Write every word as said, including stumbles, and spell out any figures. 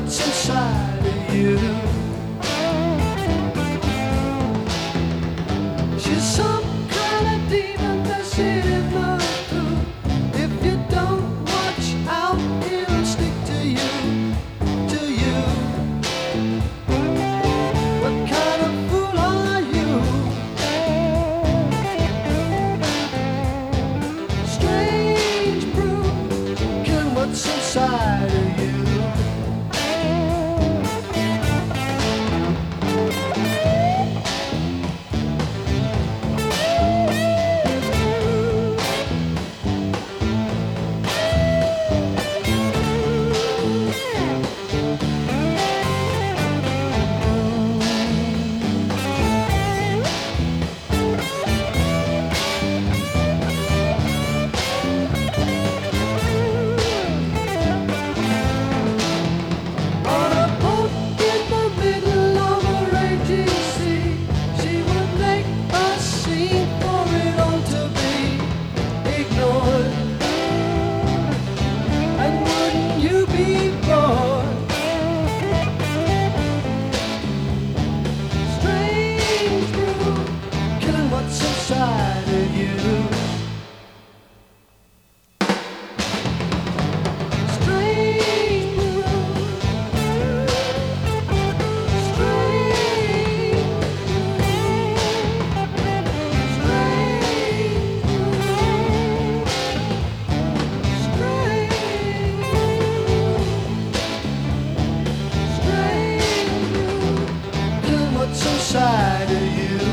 what's inside of you. She's some kind of demon that's in the through. If you don't watch out, it'll stick to you, to you. What kind of fool are you? Strange brew, killing what's inside of you. Inside of you. Strange world. Strange. Strange. Strange. Strange. Doing what's inside of you.